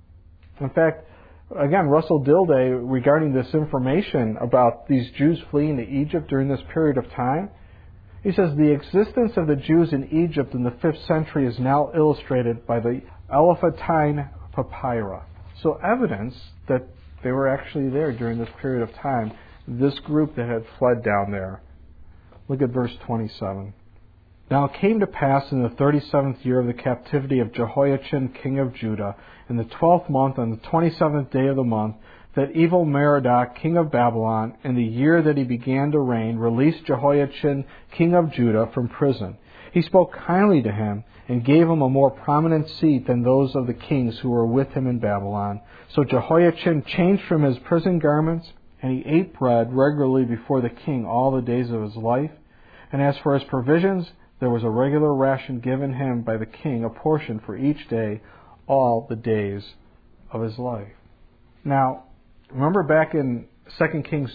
In fact, again, Russell Dilday, regarding this information about these Jews fleeing to Egypt during this period of time, he says the existence of the Jews in Egypt in the 5th century is now illustrated by the Elephantine papyri. So evidence that they were actually there during this period of time, this group that had fled down there. Look at verse 27. Now it came to pass in the 37th year of the captivity of Jehoiachin, king of Judah, in the 12th month, on the 27th day of the month, that Evil-Merodach, king of Babylon, in the year that he began to reign, released Jehoiachin, king of Judah, from prison. He spoke kindly to him and gave him a more prominent seat than those of the kings who were with him in Babylon. So Jehoiachin changed from his prison garments, and he ate bread regularly before the king all the days of his life. And as for his provisions, there was a regular ration given him by the king, a portion for each day, all the days of his life. Now, remember back in 2 Kings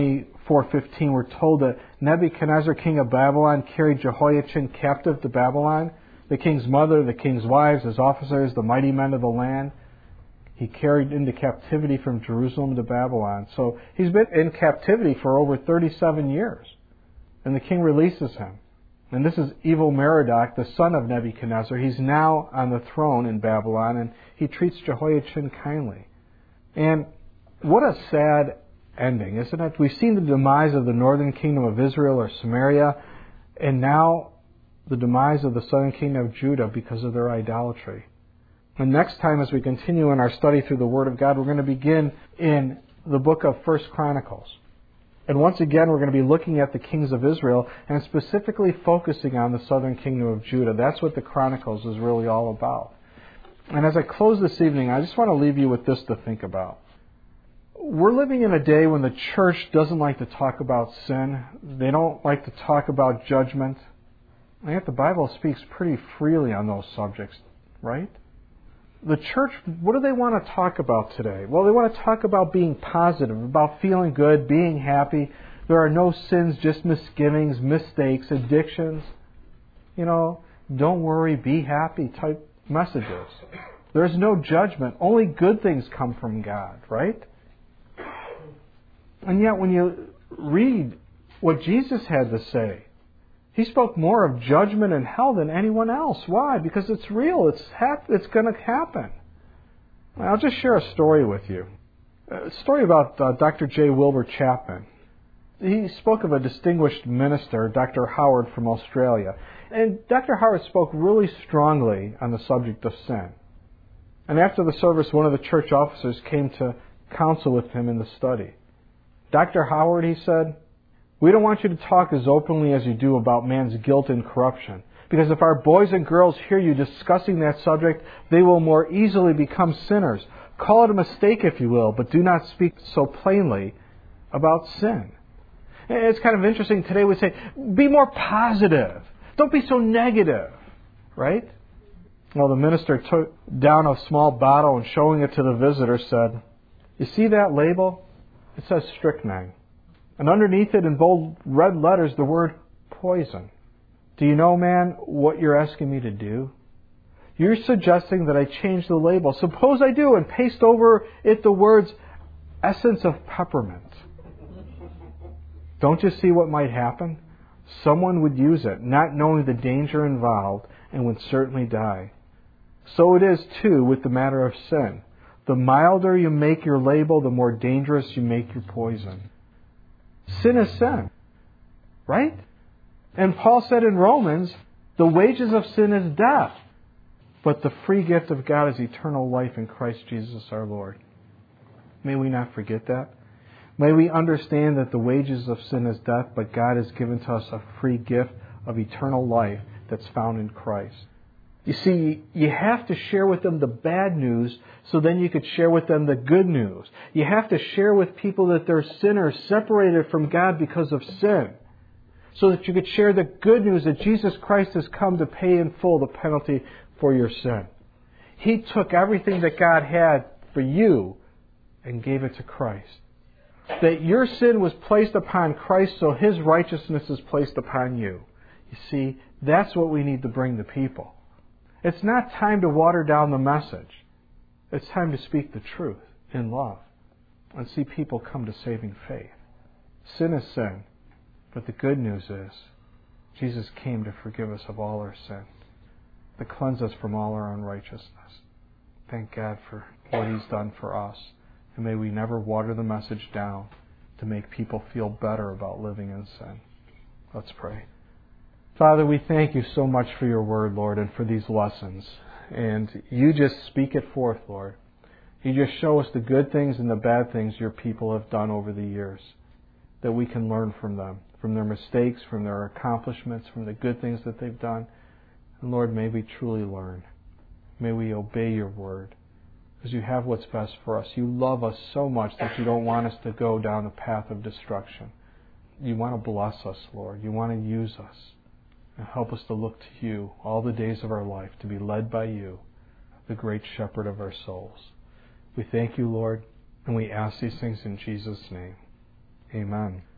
24:15, we're told that Nebuchadnezzar, king of Babylon, carried Jehoiachin captive to Babylon. The king's mother, the king's wives, his officers, the mighty men of the land, he carried into captivity from Jerusalem to Babylon. So he's been in captivity for over 37 years. And the king releases him. And this is Evil-Merodach, the son of Nebuchadnezzar. He's now on the throne in Babylon, and he treats Jehoiachin kindly. And what a sad ending, isn't it? We've seen the demise of the northern kingdom of Israel or Samaria, and now the demise of the southern kingdom of Judah because of their idolatry. And next time, as we continue in our study through the Word of God, we're going to begin in the book of 1 Chronicles. And once again, we're going to be looking at the kings of Israel and specifically focusing on the southern kingdom of Judah. That's what the Chronicles is really all about. And as I close this evening, I just want to leave you with this to think about. We're living in a day when the church doesn't like to talk about sin. They don't like to talk about judgment. And yet the Bible speaks pretty freely on those subjects, right? The church, what do they want to talk about today? Well, they want to talk about being positive, about feeling good, being happy. There are no sins, just misgivings, mistakes, addictions. Don't worry, be happy type messages. There's no judgment. Only good things come from God, right? And yet when you read what Jesus had to say, He spoke more of judgment and hell than anyone else. Why? Because it's real. It's going to happen. I'll just share a story with you. A story about Dr. J. Wilbur Chapman. He spoke of a distinguished minister, Dr. Howard from Australia. And Dr. Howard spoke really strongly on the subject of sin. And after the service, one of the church officers came to counsel with him in the study. Dr. Howard, he said, we don't want you to talk as openly as you do about man's guilt and corruption. Because if our boys and girls hear you discussing that subject, they will more easily become sinners. Call it a mistake if you will, but do not speak so plainly about sin. It's kind of interesting. Today we say, be more positive. Don't be so negative. Right? Well, the minister took down a small bottle and showing it to the visitor said, "You see that label? It says strychnine. And underneath it in bold red letters the word poison. Do you know, man, what you're asking me to do? You're suggesting that I change the label. Suppose I do and paste over it the words essence of peppermint. Don't you see what might happen? Someone would use it, not knowing the danger involved, and would certainly die. So it is, too, with the matter of sin. The milder you make your label, the more dangerous you make your poison. Sin is sin, right? And Paul said in Romans, the wages of sin is death, but the free gift of God is eternal life in Christ Jesus our Lord. May we not forget that. May we understand that the wages of sin is death, but God has given to us a free gift of eternal life that's found in Christ. You see, you have to share with them the bad news so then you could share with them the good news. You have to share with people that they're sinners separated from God because of sin, so that you could share the good news that Jesus Christ has come to pay in full the penalty for your sin. He took everything that God had for you and gave it to Christ. That your sin was placed upon Christ, so His righteousness is placed upon you. You see, that's what we need to bring to people. It's not time to water down the message. It's time to speak the truth in love and see people come to saving faith. Sin is sin, but the good news is Jesus came to forgive us of all our sin, to cleanse us from all our unrighteousness. Thank God for what He's done for us. And may we never water the message down to make people feel better about living in sin. Let's pray. Father, we thank You so much for Your word, Lord, and for these lessons. And You just speak it forth, Lord. You just show us the good things and the bad things Your people have done over the years, that we can learn from them, from their mistakes, from their accomplishments, from the good things that they've done. And Lord, may we truly learn. May we obey Your word, because You have what's best for us. You love us so much that You don't want us to go down a path of destruction. You want to bless us, Lord. You want to use us. And help us to look to You all the days of our life, to be led by You, the great shepherd of our souls. We thank You, Lord, and we ask these things in Jesus' name. Amen.